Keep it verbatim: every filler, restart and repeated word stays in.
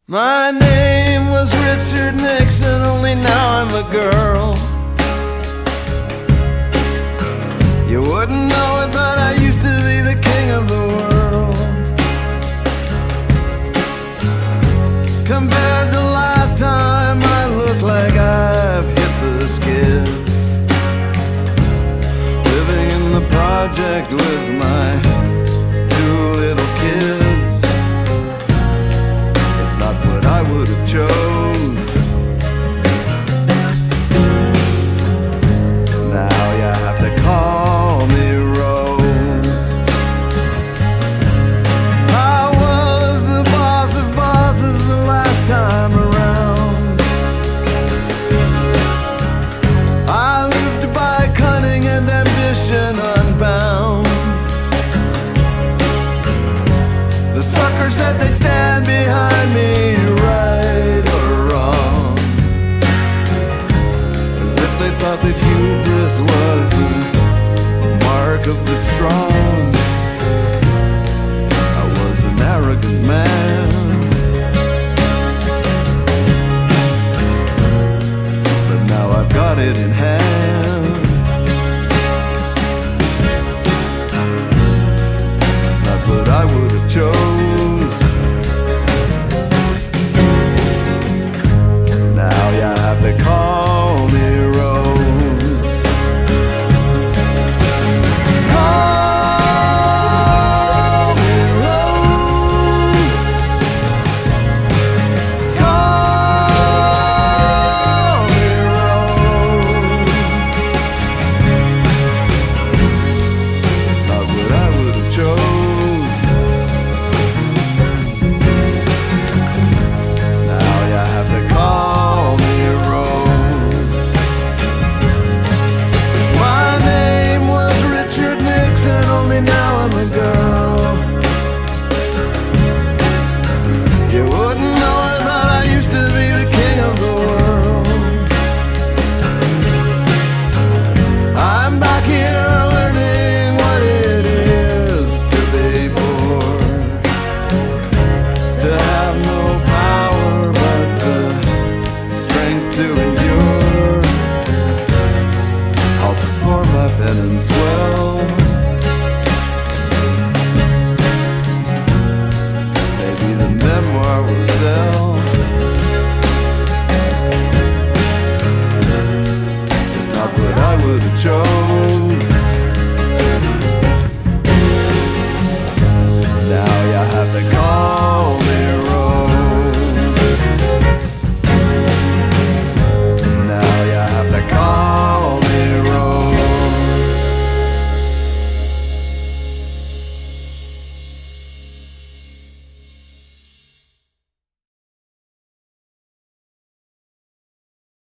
My name was Richard Nixon, only now I'm a girl. You wouldn't know it, but I used to be the king of the world. Compared to last time, I look like I've hit the skids. Living in the project with my